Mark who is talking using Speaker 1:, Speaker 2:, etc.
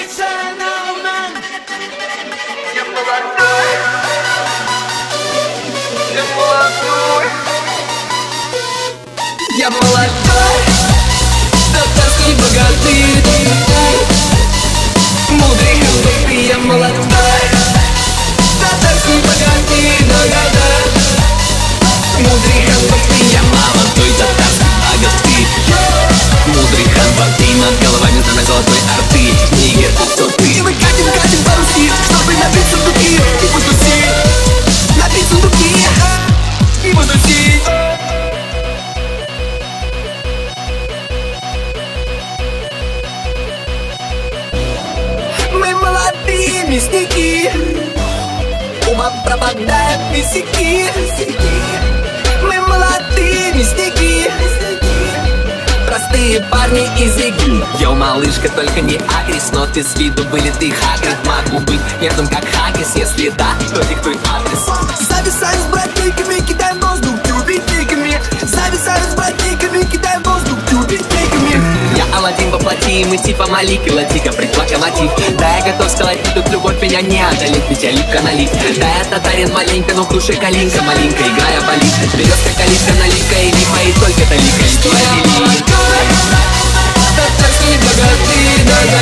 Speaker 1: Я молодой, я молодой, я молодой, татарский богатырь, мудрый ханбатый. Я молодой, татарский богатырь, мудрый ханбатый. Я молодой, татарский богатырь, мудрый ханбатый. Над головами знамя золотой орды. Не это ты. И мы катим по-русски, чтобы набить сундуки и потусить. Набить сундуки и потусить. Мы молодые мясники, умом пропадают мясники. Мы молодые мясники, простые парни из игры. Йоу, малышка, только не агрись, но ты с виду вылитый хакер. Могу быть нервным как Хаггис, если да, то диктуй адрес. Зависаю с братниками, кидаем воздух тюбетейками. Зависаю с братниками, кидаем воздух тюбетейками. Я Аладдин воплоти, мы типа Малик и Латика, предплакоматив. Да, я готов сказать, тут любовь меня не одолит, ведь я липко налит. Да, я татарин маленько, но в душе калинка маленько, играя болит. Березка, калитка, наливка и липа, и только талика. Что я молодой, татарский богатырь,